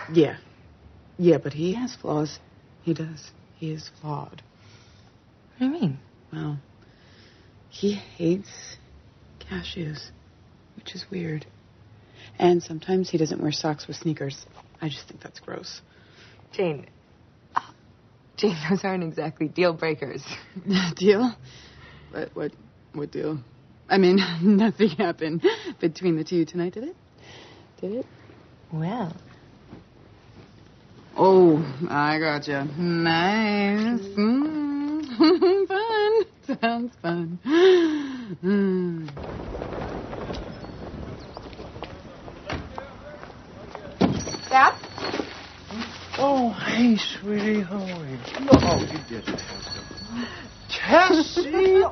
Yeah. Yeah, but he has flaws. He does. He is flawed. What do you mean? Well, he hates cashews, which is weird. And sometimes he doesn't wear socks with sneakers. I just think that's gross. Jane, those aren't exactly deal breakers. Deal? What deal? I mean, nothing happened between the two tonight, did it? Did it? Well. Oh, I gotcha. Nice. Fun. Sounds fun. Dad? Oh, hey, sweetie, how are you? Oh, you did it. Tessie?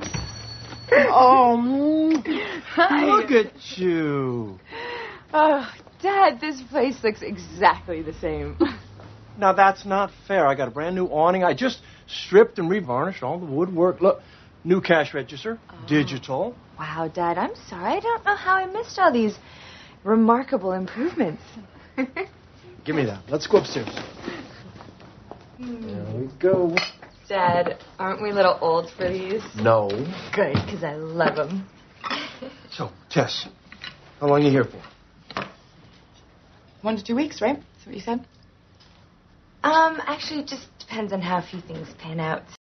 Hi. Look at you. Oh, Dad, this place looks exactly the same. Now, that's not fair. I got a brand new awning. I just stripped and revarnished all the woodwork. Look, new cash register, digital. Wow, Dad, I'm sorry. I don't know how I missed all these remarkable improvements. Give me that. Let's go upstairs. There we go. Dad, aren't we a little old for these? No. Good, because I love them. So, Tess, how long are you here for? 1 to 2 weeks, right? That's what you said? Actually, it just depends on how a few things pan out.